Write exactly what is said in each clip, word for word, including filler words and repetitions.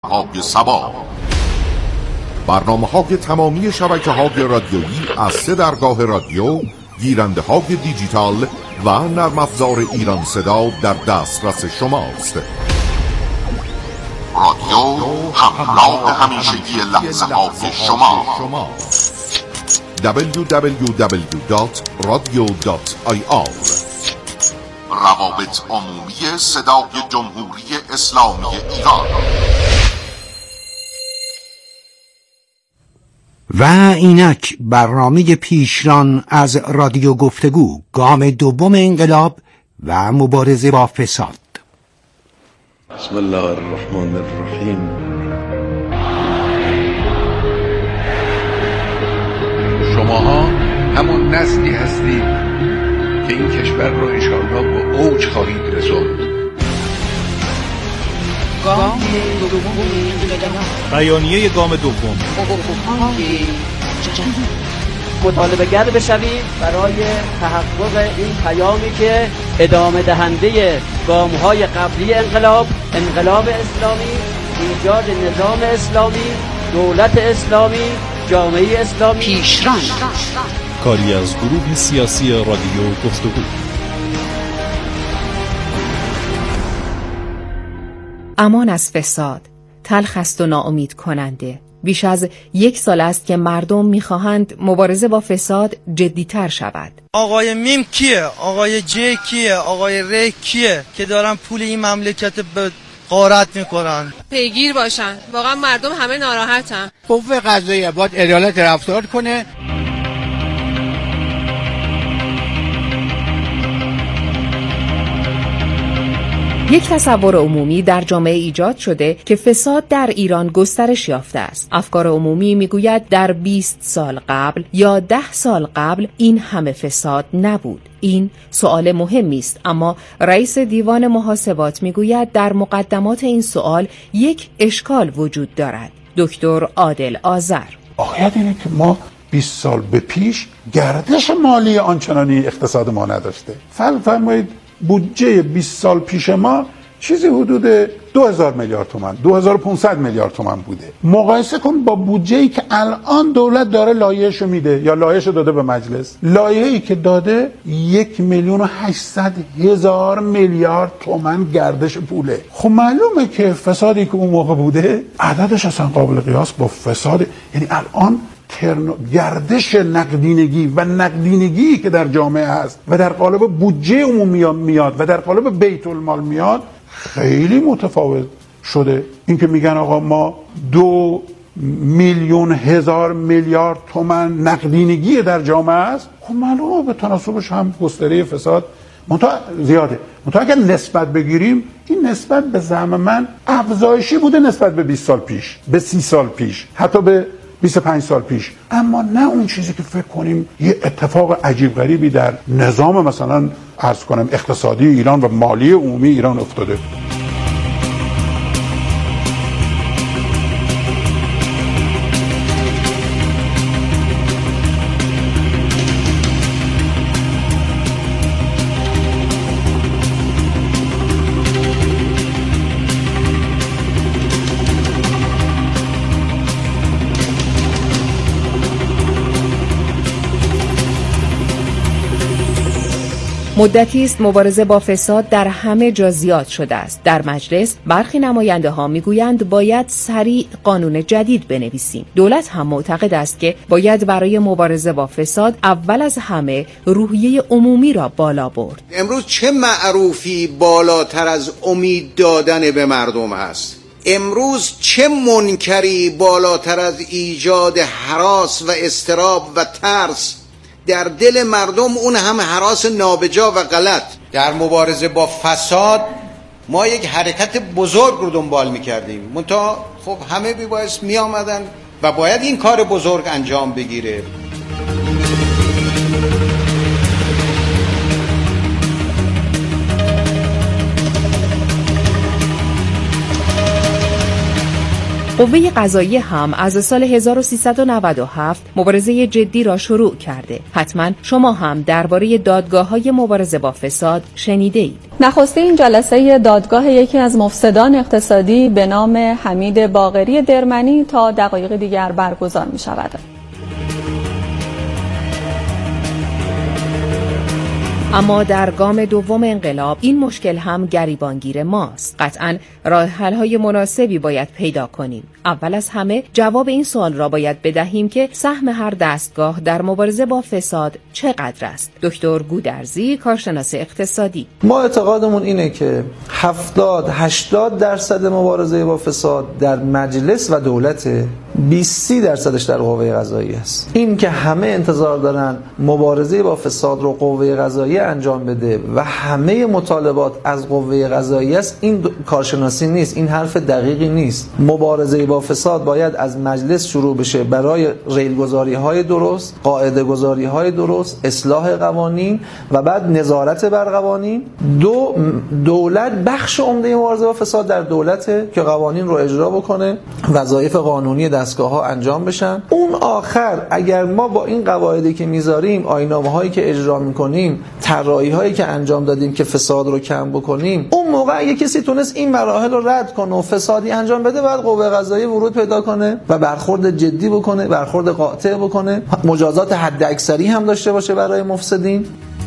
های صبا. برنامه های تمامی شبکه های رادیویی از سه درگاه رادیو، گیرنده های دیجیتال و نرم افزار ایران صدا در دسترس شماست. رادیو همراه همیشگی لحظه های شما. دبلیو دبلیو دبلیو دات رادیو دات آی آر. روابط عمومی صدای جمهوری اسلامی ایران. و اینک برنامه پیشران از رادیو گفتگو، گام دوم انقلاب و مبارزه با فساد. بسم الله الرحمن الرحیم. شماها همون نسلی هستید که این کشور رو انشاءالله به اوج خواهید رسوند. گام دوم انقلاب. بیانیه گام دوم. مطالبه گر بشوید برای تحقق این پیامی که ادامه دهنده گام‌های قبلی انقلاب، انقلاب اسلامی، ایجاد نظام اسلامی، دولت اسلامی، جامعه اسلامی. پیشران کاری از گروه سیاسی رادیو گفتگو. امان از فساد، تلخ است و ناامید کننده. بیش از یک سال است که مردم می‌خواهند مبارزه با فساد جدی‌تر شود. آقای میم کیه؟ آقای جی کیه؟ آقای ری کیه که دارن پول این مملکت به غارت میکنن؟ پیگیر باشن. واقعا مردم همه ناراحتن. قوه قضاییه باید عدالت رفتار کنه. یک تصور عمومی در جامعه ایجاد شده که فساد در ایران گسترش یافته است. افکار عمومی میگوید در بیست سال قبل یا ده سال قبل این همه فساد نبود. این سوال مهمی است، اما رئیس دیوان محاسبات میگوید در مقدمات این سوال یک اشکال وجود دارد. دکتر عادل آذر: واقعیت اینه که ما بیست سال به پیش گردش مالی آنچنانی اقتصاد ما نداشته. فرمایید بودجه بیست سال پیش ما چیزی حدود دو هزار میلیارد تومان، دو هزار و پانصد میلیارد تومان بوده. مقایسه کن با بودجه‌ای که الان دولت داره لایحه‌شو میده یا لایحه‌شو داده به مجلس. لایحه‌ای که داده یک میلیون و هشتصد هزار میلیارد تومان گردش پوله. خب معلومه که فسادی که اون موقع بوده عددش اصلا قابل قیاس با فساد، یعنی الان گردش نقدینگی و نقدینگی که در جامعه هست و در قالب بودجه عمومی میاد و در قالب بیت المال میاد خیلی متفاوت شده. این که میگن آقا ما دو میلیون هزار میلیارد تومان نقدینگی در جامعه است، خب معلومه به تناسبش هم گستره فساد منتها زیاده. منتها اگر نسبت بگیریم این نسبت به زعم من افزایشی بوده نسبت به بیست سال پیش، به سی سال پیش، حتی به بیست و پنج سال پیش، اما نه اون چیزی که فکر کنیم یه اتفاق عجیب غریبی در نظام مثلا عرض کنم اقتصادی ایران و مالی عمومی ایران افتاده. مدتی است مبارزه با فساد در همه جا زیاد شده است. در مجلس برخی نماینده ها میگویند باید سریع قانون جدید بنویسیم. دولت هم معتقد است که باید برای مبارزه با فساد اول از همه روحیه عمومی را بالا برد. امروز چه معروفی بالاتر از امید دادن به مردم هست؟ امروز چه منکری بالاتر از ایجاد هراس و اضطراب و ترس در دل مردم، اون هم هراس نابجا و غلط؟ در مبارزه با فساد ما یک حرکت بزرگ رو دنبال میکردیم، منتها خب همه بی‌باعث می آمدن و باید این کار بزرگ انجام بگیره. قوه قضاییه هم از سال هزار و سیصد و نود و هفت مبارزه جدی را شروع کرده. حتما شما هم درباره دادگاه‌های مبارزه با فساد شنیده اید. نخستین جلسه دادگاه یکی از مفسدان اقتصادی به نام حمید باقری درمنی تا دقایق دیگر برگزار می شود. اما در گام دوم انقلاب این مشکل هم گریبانگیر ماست. قطعاً راه حل‌های مناسبی باید پیدا کنیم. اول از همه جواب این سوال را باید بدهیم که سهم هر دستگاه در مبارزه با فساد چقدر است. دکتر گودرزی، کارشناس اقتصادی: ما اعتقادمون اینه که هفتاد هشتاد درصد مبارزه با فساد در مجلس و دولت، بیست درصدش در قوه قضاییه است. این که همه انتظار دارن مبارزه با فساد رو قوه قضاییه انجام بده و همه مطالبات از قوه قضاییه است، این کارشناسی نیست، این حرف دقیقی نیست. مبارزه با فساد باید از مجلس شروع بشه برای ریلگذاری های درست، قاعده گذاری های درست، اصلاح قوانین و بعد نظارت بر قوانین. دو، دولت بخش عمده مبارزه با فساد در دولته که قوانین رو اجرا بکنه، وظایف قانونی دستگاه ها انجام بشن. اون آخر اگر ما با این قواعدی که میذاریم، آیین‌نامه هایی که اجرا میکنیم، طراحی هایی که انجام دادیم که فساد رو کم بکنیم، اون موقع اگه کسی تونست این مراحل رو رد کنه و فسادی انجام بده، بعد قوه قضاییه ورود پیدا کنه و برخورد جدی بکنه، برخورد قاطع بکنه، مجازات حد اکثری هم داشته باشه برای مفسدین.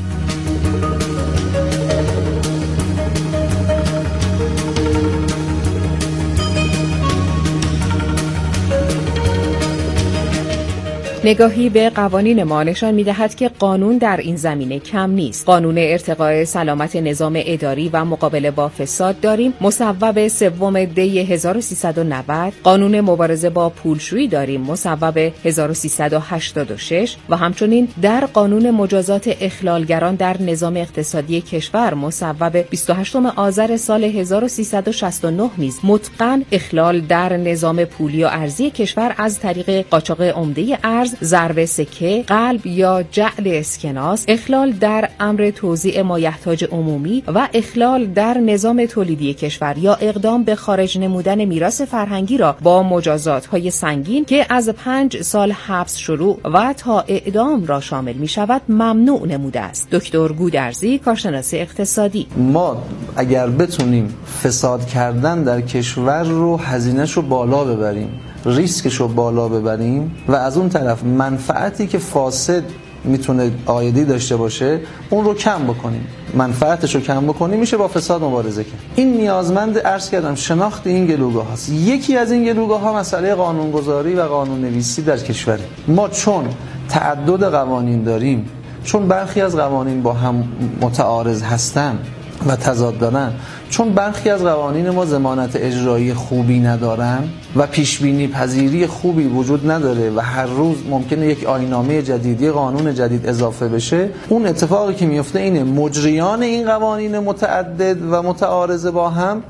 نگاهی به قوانین ما نشان می‌دهد که قانون در این زمینه کم نیست. قانون ارتقاء سلامت نظام اداری و مقابله با فساد داریم، مصوب سوم دی هزار و سیصد و نود. قانون مبارزه با پولشویی داریم، مصوب هزار و سیصد و هشتاد و شش و همچنین در قانون مجازات اخلالگران در نظام اقتصادی کشور، مصوب بیست و هشتم آذر سال هزار و سیصد و شصت و نه نیز مطلقاً اخلال در نظام پولی و ارزی کشور از طریق قاچاق عمده ارز، ضرب سکه، قلب یا جعل اسکناس، اخلال در امر توزیع مایحتاج عمومی و اخلال در نظام تولیدی کشور یا اقدام به خارج نمودن میراث فرهنگی را با مجازات‌های سنگین که از پنج سال حبس شروع و تا اعدام را شامل می شود ممنوع نموده است. دکتر گودرزی، کارشناس اقتصادی: ما اگر بتونیم فساد کردن در کشور رو هزینه‌ش رو بالا ببریم، ریسکش رو بالا ببریم و از اون طرف منفعتی که فاسد میتونه عایدی داشته باشه اون رو کم بکنیم، منفعتش رو کم بکنیم، میشه با فساد مبارزه کرد. این نیازمند عرض کردم شناخت این گلوگاه هاست. یکی از این گلوگاه ها مسئله قانونگذاری و قانون نویسی در کشوره. ما چون تعدد قوانین داریم، چون برخی از قوانین با هم متعارض هستن و تضاد دارن، چون برخی از قوانین ما ضمانت اجرایی خوبی ندارن و پیشبینی پذیری خوبی وجود نداره و هر روز ممکنه یک آیین‌نامه جدیدی قانون جدید اضافه بشه، اون اتفاقی که میفته اینه مجریان این قوانین متعدد و متعارض با هم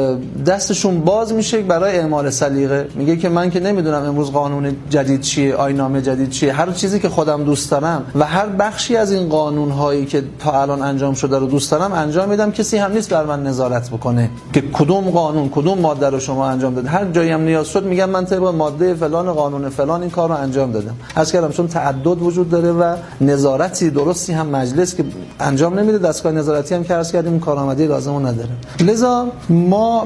دستشون باز میشه برای اعمال سلیقه. میگه که من که نمیدونم امروز قانون جدید چیه، آیین‌نامه جدید چیه، هر چیزی که خودم دوست دارم و هر بخشی از این قانون‌هایی که تا الان انجام شده رو دوست دارم انجام میدم، کسی هم نیست بر من نظارت بکنه که کدوم قانون کدوم ماده رو شما انجام دادید. هر جایی هم نیاز شد میگم من طبق ماده فلان قانون فلان این کار رو انجام دادم. عرض کردم چون تعدد وجود داره و نظارتی درستی هم مجلس که انجام نمیده، دستگاه نظارتی هم که عرض کردیم کارآمدی لازمو نداره. لذا ما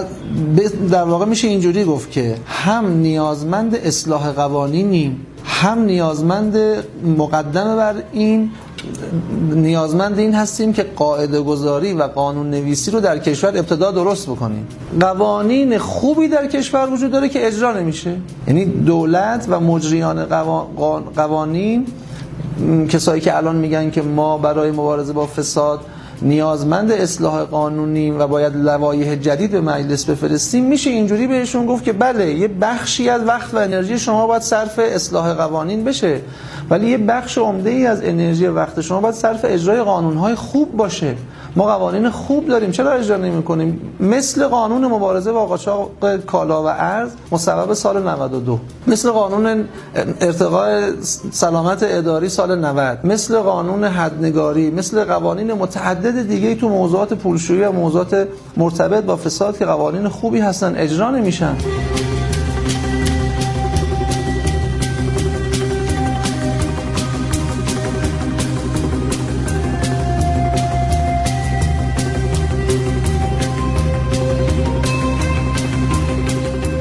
در واقع میشه اینجوری گفت که هم نیازمند اصلاح قوانینیم، هم نیازمند مقدمه بر این نیازمند این هستیم که قاعده گذاری و قانون نویسی رو در کشور ابتدا درست بکنیم. قوانین خوبی در کشور وجود داره که اجرا نمیشه، یعنی دولت و مجریان قوانین، کسایی که الان میگن که ما برای مبارزه با فساد نیازمند اصلاح قانونی و باید لوایح جدید به مجلس بفرستیم، میشه اینجوری بهشون گفت که بله یه بخشی از وقت و انرژی شما باید صرف اصلاح قوانین بشه، ولی یه بخش عمده‌ای از انرژی وقت شما باید صرف اجرای قانون‌های خوب باشه. ما قوانین خوب داریم، چرا اجرا نمی‌کنیم؟ مثل قانون مبارزه با قاچاق کالا و ارز مصوب سال نود و دو، مثل قانون ارتقاء سلامت اداری سال نود، مثل قانون حدنگاری، مثل قوانین متعدد دیگه تو موضوعات پولشویی و موضوعات مرتبط با فساد که قوانین خوبی هستن اجرا نمیشن.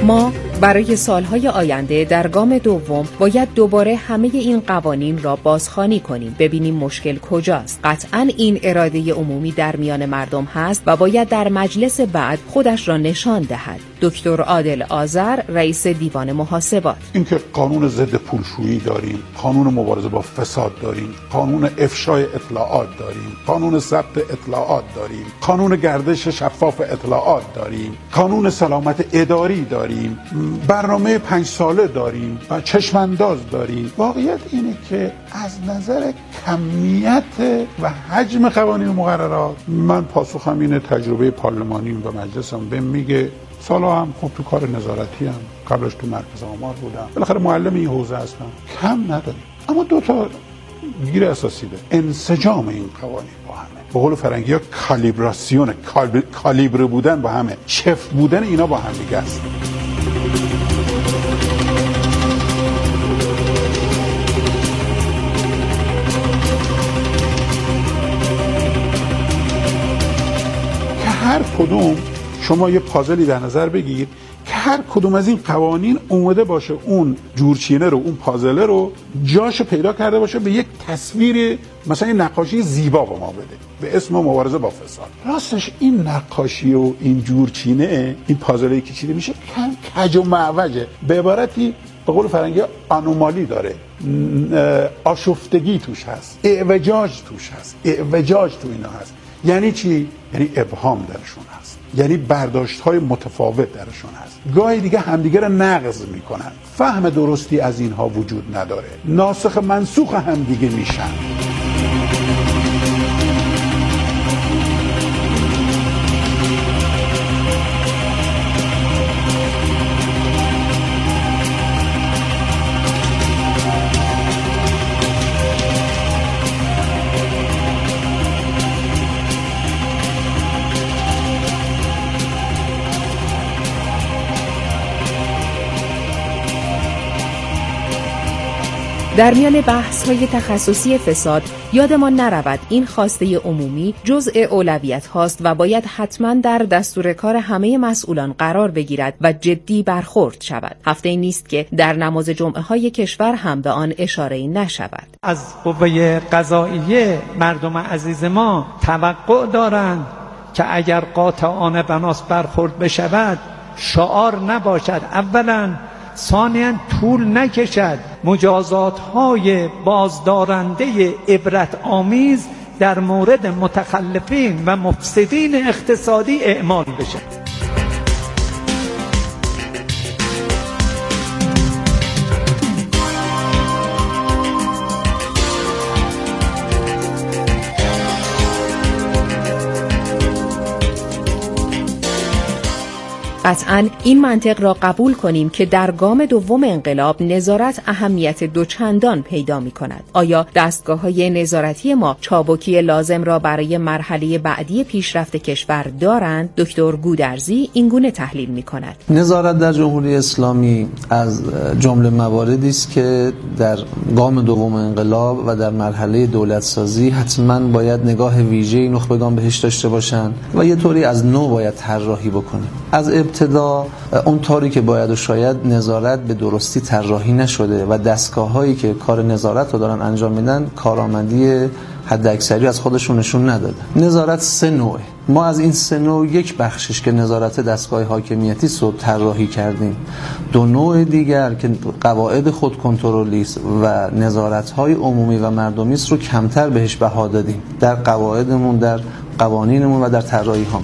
ما برای سالهای آینده در گام دوم باید دوباره همه این قوانین را بازخوانی کنیم، ببینیم مشکل کجاست. قطعاً این اراده عمومی در میان مردم هست و باید در مجلس بعد خودش را نشان دهد. دکتر عادل آذر، رئیس دیوان محاسبات: اینکه قانون ضد پولشویی داریم، قانون مبارزه با فساد داریم، قانون افشای اطلاعات داریم، قانون ضبط اطلاعات داریم، قانون گردش شفاف اطلاعات داریم، قانون سلامت اداری داریم، برنامه پنج ساله داریم و چشمانداز داریم. واقعیت اینه که از نظر کمیت و حجم قوانین و مقررات من پاسخم اینه، تجربه پارلمانیم و مجلسم بهم میگه. سالا هم خب تو کار نظارتی هم قبلش تو مرکز آمار بودم، بالاخره معلم این حوزه هستم، کم نداریم. اما دو تا گیر اساسی ده: انسجام این قوانین با همه، به قول فرنگی ها کالیبراسیون، کالیبر بودن با همه، چفت بودن اینا با هم دیگه است. که هر کدوم شما یه پازلی در نظر بگیر که هر کدوم از این قوانین اومده باشه اون جورچینه رو، اون پازله رو جاشو پیدا کرده باشه، به یک تصویر مثلا یه نقاشی زیبا به ما بده به اسم مبارزه با فساد. راستش این نقاشی و این جورچینه، این پازلی که چیده میشه کج و معوجه، به عبارتی به قول فرنگی آنومالی داره، آشفتگی توش هست، اعوجاج توش هست، اعوجاج تو اینا هست. یعنی چی؟ یعنی ابهام درشون هست، یعنی برداشت‌های متفاوت درشون هست، گاهی دیگه همدیگه رو نقض میکنن، فهم درستی از اینها وجود نداره، ناسخ منسوخ همدیگه میشن. در میان بحث‌های تخصصی فساد یادمان نرود این خواسته عمومی جزء اولویت هاست و باید حتما در دستور کار همه مسئولان قرار بگیرد و جدی برخورد شود. هفته نیست که در نماز جمعه های کشور هم به آن اشاره‌ای نشود. از قوه قضاییه مردم عزیز ما توقع دارند که اگر قاطعانه بناس برخورد بشود شعار نباشد، اولا، ثانیاً طول نکشد، مجازات های بازدارنده عبرت آمیز در مورد متخلفین و مفسدین اقتصادی اعمال بشد. قطعاً این منطق را قبول کنیم که در گام دوم انقلاب نظارت اهمیت دوچندان پیدا می کند. آیا دستگاه‌های نظارتی ما چابکی لازم را برای مرحله بعدی پیشرفت کشور دارند؟ دکتر گودرزی اینگونه تحلیل می کند. نظارت در جمهوری اسلامی از جمله مواردی است که در گام دوم انقلاب و در مرحله دولت سازی حتما باید نگاه ویژه‌ای نخبگان بهش داشته باشند و یه طوری از نو باید طراحی بکنه. از ابتدا اون طوری که باید و شاید نظارت به درستی طراحی نشده و دستگاه‌هایی که کار نظارت رو دارن انجام میدن کارآمدی حد اکثری از خودشون نشون نداده. نظارت سه نوعه. ما از این سه نوع یک بخشش که نظارت دستگاه حاکمیتی رو طراحی کردیم، دو نوع دیگر که قواعد خود کنترلی است و نظارت‌های عمومی و مردمی است رو کمتر بهش بها دادیم در قواعدمون، در قوانینمون و در طراحی‌هامون.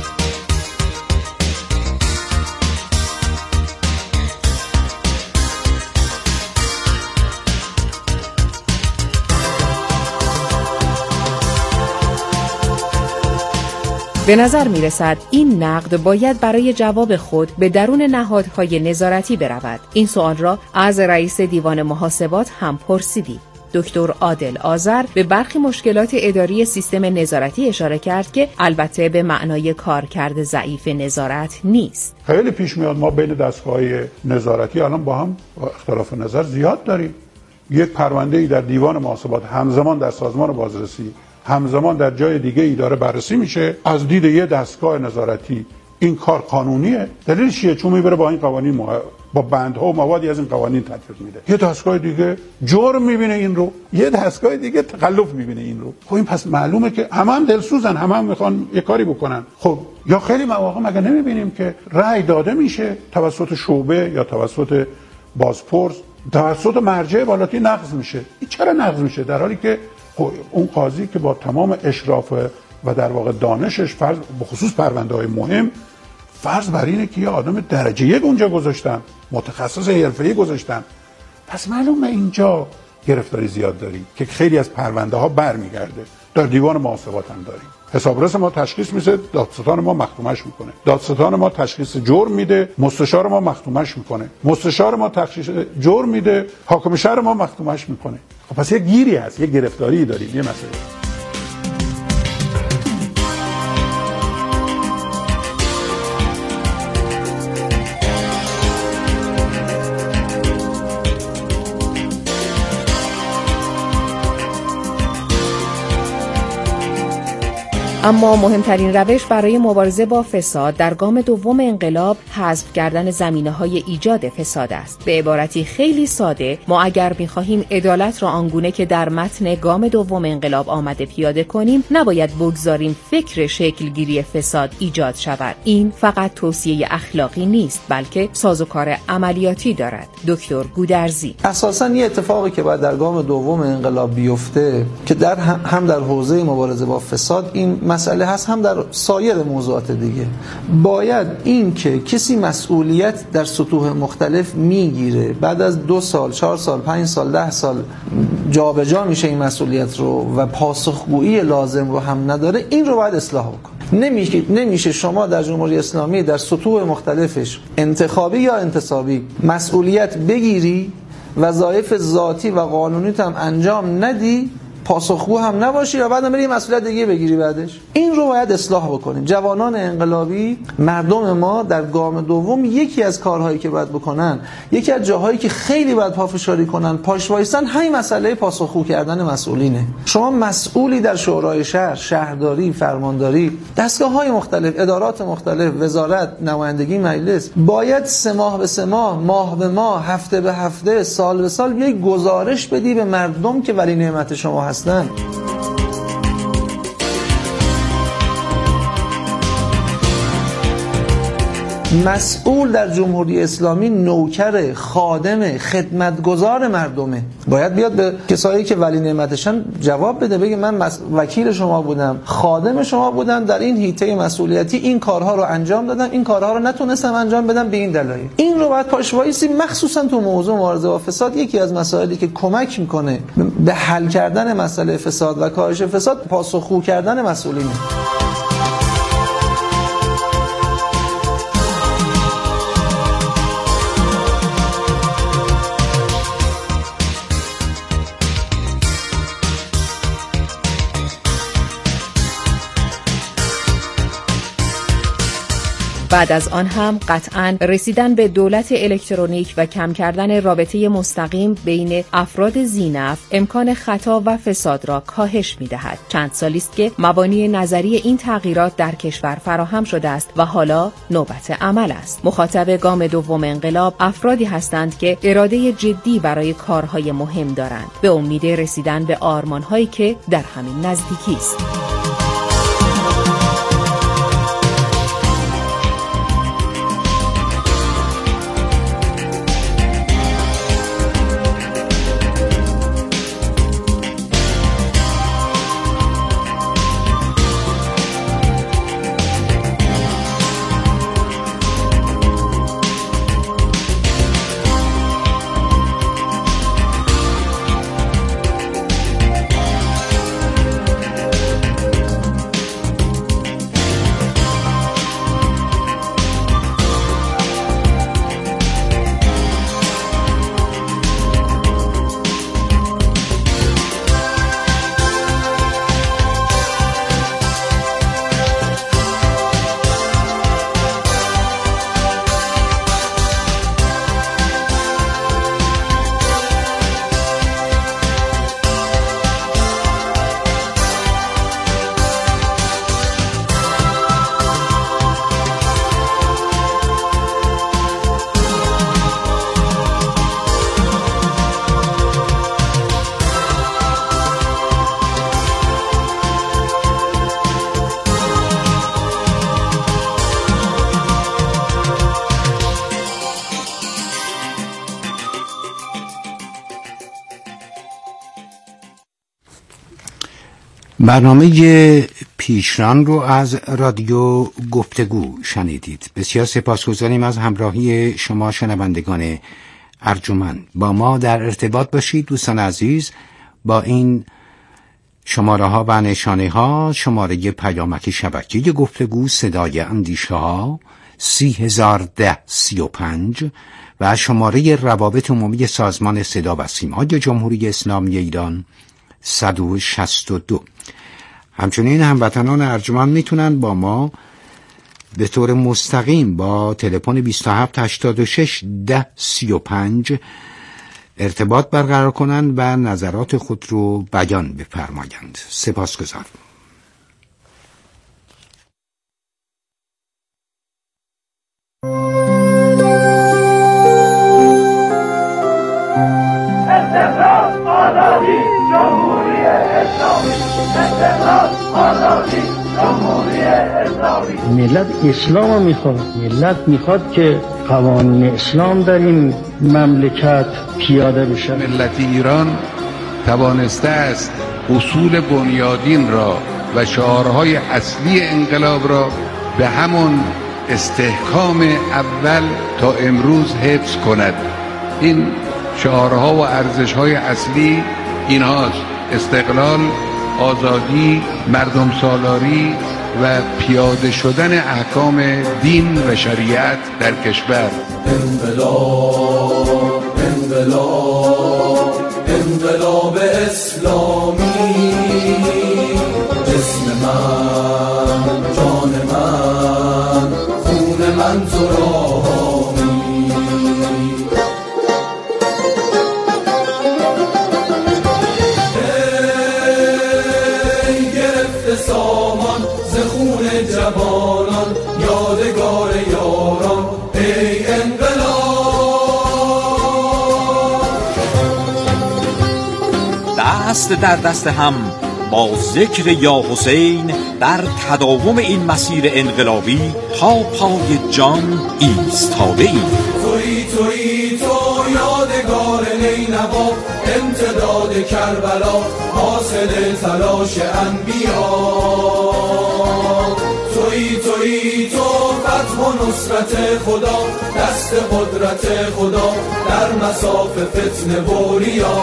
به نظر می رسد این نقد باید برای جواب خود به درون نهادهای نظارتی برود. این سوال را از رئیس دیوان محاسبات هم پرسیدیم. دکتر عادل آذر به برخی مشکلات اداری سیستم نظارتی اشاره کرد که البته به معنای کارکرد ضعیف نظارت نیست. خیلی پیش میاد ما بین دستگاه‌های نظارتی الان با هم اختلاف نظر زیاد داریم. یک پرونده‌ای در دیوان محاسبات همزمان در سازمان بازرسی، همزمان در جای دیگه ای داره بررسی میشه، از دید یه دستگاه نظارتی این کار قانونیه. دلیلش چیه؟ چون میبره با این قوانین مح... با بندها و موادی از این قوانین تطبیق میده. یه دستگاه دیگه جرم میبینه این رو، یه دستگاه دیگه تخلف میبینه این رو. خب این پس معلومه که همه هم دلسوزن، همه هم میخوان یه کاری بکنن. خب یا خیلی مواقع مگه نمیبینیم که رأی داده میشه توسط شعبه یا توسط بازپرس، توسط مرجع بالاتر نقض میشه. این چرا نقض میشه؟ در حالی که خب اون قاضی که با تمام اشراف و در واقع دانشش، فرض به خصوص پرونده‌های مهم، فرض بر اینه که یه آدم درجه یک اونجا گذاشتن، متخصص حرفه‌ای گذاشتن، پس معلومه اینجا گرفتاری زیاد داریم که خیلی از پرونده ها برمیگرده. در دیوان محاسبات هم داریم. حسابرس ما تشخیص میده، دادستان ما مختومش میکنه. دادستان ما تشخیص جرم میده، مستشار ما مختومش میکنه. مستشار ما تشخیص جرم میده، حاکم شهر ما مختومش میکنه. خب پس یه گیری هست، یه گرفتاری داریم، یه مسئله. اما مهمترین روش برای مبارزه با فساد در گام دوم انقلاب حذف کردن زمینه‌های ایجاد فساد است. به عبارتی خیلی ساده، ما اگر می‌خواهیم عدالت را آنگونه که در متن گام دوم انقلاب آمده پیاده کنیم، نباید بگذاریم فکر شکلگیری فساد ایجاد شود. این فقط توصیه اخلاقی نیست، بلکه سازوکار عملیاتی دارد. دکتر گودرزی: اساساً یه اتفاقی که باید در گام دوم انقلاب بیفته که در هم در حوزه مبارزه با فساد این مسئله هست، هم در سایر موضوعات دیگه، باید این که کسی مسئولیت در سطوح مختلف میگیره، بعد از دو سال، چهار سال، پنج سال، ده سال جابجا میشه این مسئولیت رو و پاسخگویی لازم رو هم نداره، این رو باید اصلاح بکنه. نمیشه نمیشه شما در جمهوری اسلامی در سطوح مختلفش، انتخابی یا انتصابی، مسئولیت بگیری، وظایف ذاتی و قانونیت هم انجام ندی، پاسخگو هم نباشی و بعدم بری مسئولیت دیگه بگیری بعدش. این رو باید اصلاح بکنیم. جوانان انقلابی، مردم ما در گام دوم یکی از کارهایی که باید بکنن، یکی از جاهایی که خیلی باید پافشاری کنن، پاش وایسن، همین مسئله پاسخگو کردن مسئولینه. شما مسئولی در شورای شهر، شهرداری، فرمانداری، دستگاه‌های مختلف، ادارات مختلف، وزارت، نمایندگی مجلس، باید سه ماه به سه ماه، ماه به ماه، هفته به هفته، سال به سال یک گزارش بدی به مردم که ولی نعمت شما هستن. مسئول در جمهوری اسلامی نوکر، خادم، خدمتگزار مردمه. باید بیاد به کسایی که ولی نعمتشن جواب بده، بگه من وکیل شما بودم، خادم شما بودم، در این حیطه مسئولیتی این کارها رو انجام دادم، این کارها رو نتونستم انجام بدم به این دلایل. این رو باید پاش وایسی. مخصوصا تو موضوع مبارزه با فساد، یکی از مسائلی که کمک میکنه به حل کردن مسئله فساد و کاهش فساد، پاسخگو کردن مسئولینه. بعد از آن هم قطعاً رسیدن به دولت الکترونیک و کم کردن رابطه مستقیم بین افراد ذی‌نفع امکان خطا و فساد را کاهش می‌دهد. چند سالی است که مبانی نظری این تغییرات در کشور فراهم شده است و حالا نوبت عمل است. مخاطب گام دوم انقلاب افرادی هستند که اراده جدی برای کارهای مهم دارند، به امید رسیدن به آرمان‌هایی که در همین نزدیکی است. برنامه پیشران رو از رادیو گفتگو شنیدید. بسیار سپاسگزاریم از همراهی شما شنوندگان ارجمند. با ما در ارتباط باشید دوستان عزیز با این شماره ها و نشانه ها: شماره پیامک شبکه گفتگو صدای اندیشه ها سی هزار ده سی و پنج و شماره روابط عمومی سازمان صدا و سیمای جمهوری اسلامی ایران صد و شصت و دو. همچنین هموطنان ارجمند میتونن با ما به طور مستقیم با تلفن بیست و هفت هشتاد و شش ده سی و پنج ارتباط برقرار کنند و نظرات خود رو بیان بفرمایند. سپاسگزارم. استقلال آزادی جمهوری اسلامی، استقلال آزادی جمهوری اسلامی. ملت اسلام رو میخواد، ملت میخواد که قوانین اسلام در این مملکت پیاده بشه. ملت ایران توانسته است اصول بنیادین را و شعارهای اصلی انقلاب را به همون استحکام اول تا امروز حفظ کند. این شعارها و ارزش‌های اصلی اینهاست: استقلال، آزادی، مردم سالاری و پیاده شدن احکام دین و شریعت در کشور. انقلاب، انقلاب، انقلاب اسلامی، جسم من، جان من، خون من تو را جوانان، یادگار یاران، ای انقلاب. دست در دست هم با ذکر یا حسین در تداوم این مسیر انقلابی تا پای جان ایستاده ایم. تویی تویی تو یادگار نینوا، امتداد کربلا، حاصل تلاش انبیا. تویی تویی تو فتح و نصرت خدا، دست قدرت خدا در مساف فتنه و ریا.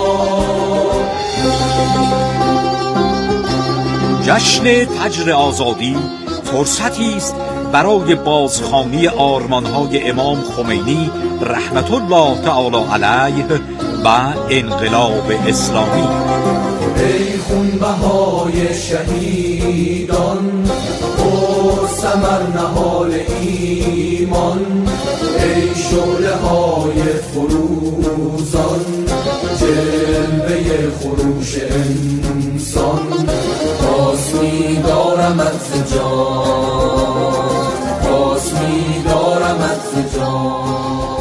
جشن فجر آزادی فرصتی است برای بازخوانی آرمان‌های امام خمینی رحمت الله تعالی علیه و انقلاب اسلامی. ای خونبهای شهیدان، پر ثمر نهال ایمان، ای شعله های فروزان، جلوه خروش انسان. پاس می دارم از جان، پاس می دارم از جان.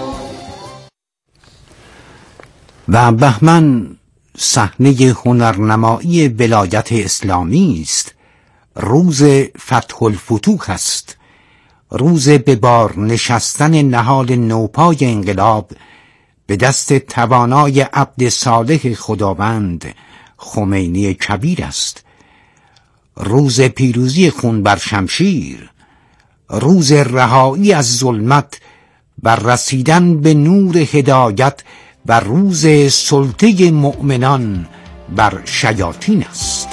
و بهمن صحنه هنرنمایی ولایت اسلامی است. روز فتح الفتوح است، روز به بار نشستن نهال نوپای انقلاب به دست توانای عبد صالح خداوند خمینی کبیر است. روز پیروزی خون بر شمشیر، روز رهایی از ظلمت و رسیدن به نور هدایت و روز سلطه مؤمنان بر شیاطین است.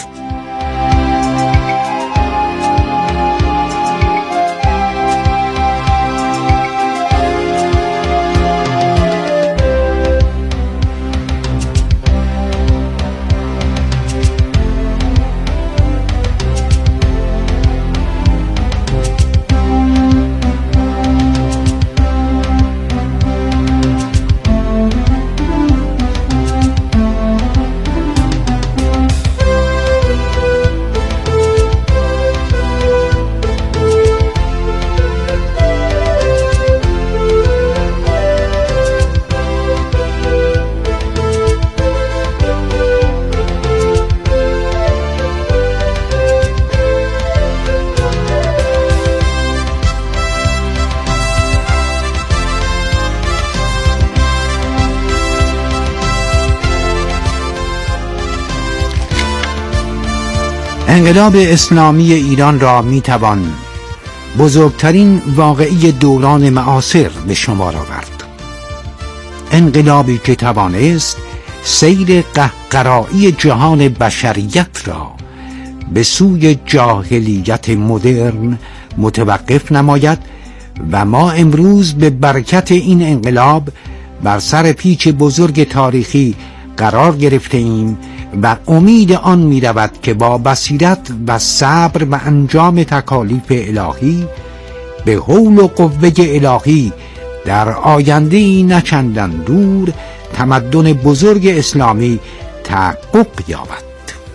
انقلاب اسلامی ایران را میتوان بزرگترین واقعی دوران معاصر به شمار آورد. انقلابی که توانست سیر قهقرایی جهان بشریت را به سوی جاهلیت مدرن متوقف نماید و ما امروز به برکت این انقلاب بر سر پیچ بزرگ تاریخی قرار گرفته ایم و امید آن می رود که با بصیرت و صبر و انجام تکالیف الهی به حول و قوه الهی در آینده نچندان دور تمدن بزرگ اسلامی تحقق یابد.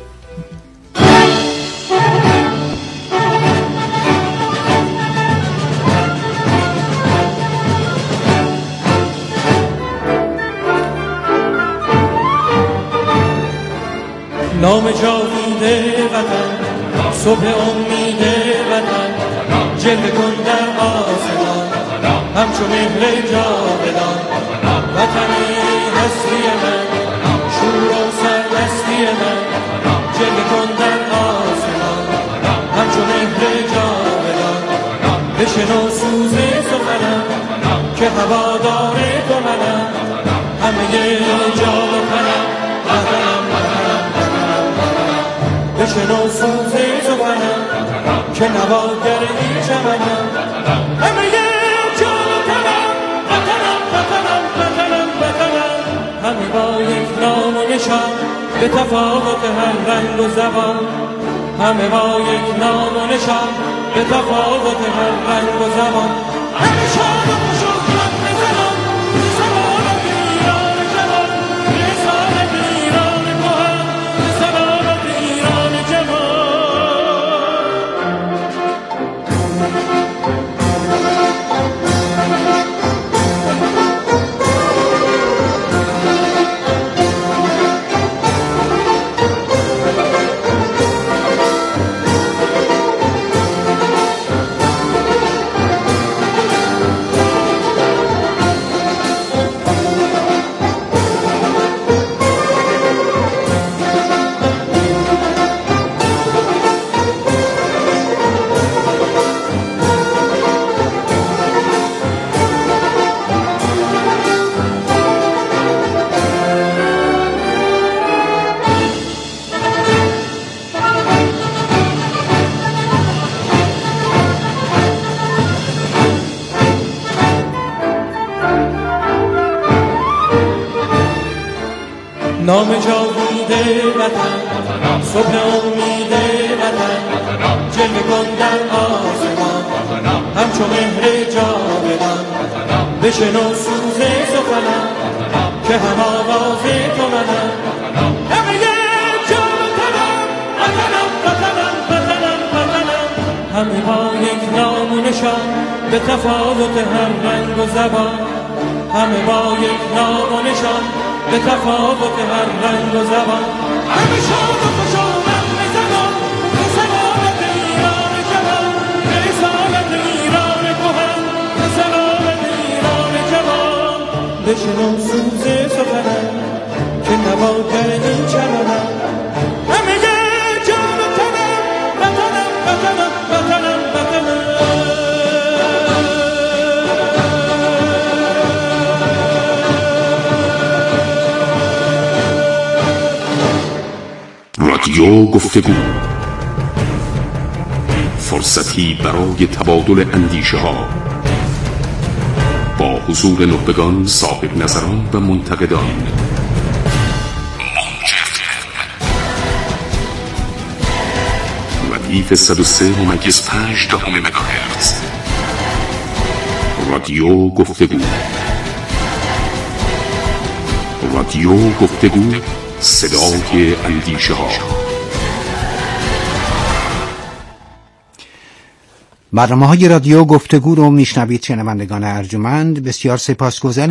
نام جاوید وطن، صبح امید وطن، جلوه کن در آسمان همچون مهر جاودان. وطنی هستی من، شور و سرمستی من، جلوه کن در آسمان همچون مهر جاودان. بشنو سوز سخنم که هوادار تو منم، همه جا و تنم وطنم وطنم وطنم وطنم. بشنو سوز سخنم که نواگر این چمنم، همه جا و تنم وطنم وطنم وطنم وطنم. همه با یک نام و نشان به تفاوت هر رنگ و زبان، همه با یک نام و نشان به تفاوت هر رنگ و زبان. همه شاد و خوش و خم بزنم سلامت ایران جوان، رسالت ایران کهن، سلامت ایران جوان. نام جاوید وطن، صبح امید وطن، جلوه کن در آسمان همچون مهر جاودان. بشنو سوز سخنم که هم آواز تو منم، همه جا و تنم وطنم وطنم وطنم وطنم. همه با یک نام و نشان به تفاوت هر رنگ و زبان، همه با یک نام و نشان به تفاوت هر رنگ و زبان. همه شاد و خوش و غم بزنم به سلامت ایران جوان، رسالت ایران کهن، سلامت ایران جوان. بشنو سوز سخنم که نواگر این چمنم، همه جان و تنم وطنم وطنم وطنم وطنم. رادیو گفتگو، فرصتی برای تبادل اندیشه ها با حضور نخبگان، صاحب نظران و منتقدان. ردیف صد و سه ممیز پنج دهم مگاهرتز. رادیو گفتگو، رادیو گفتگو، صدای اندیشه ها. برنامه های رادیو گفتگو رو میشنوید شنوندگان ارجمند. بسیار سپاسگزاریم.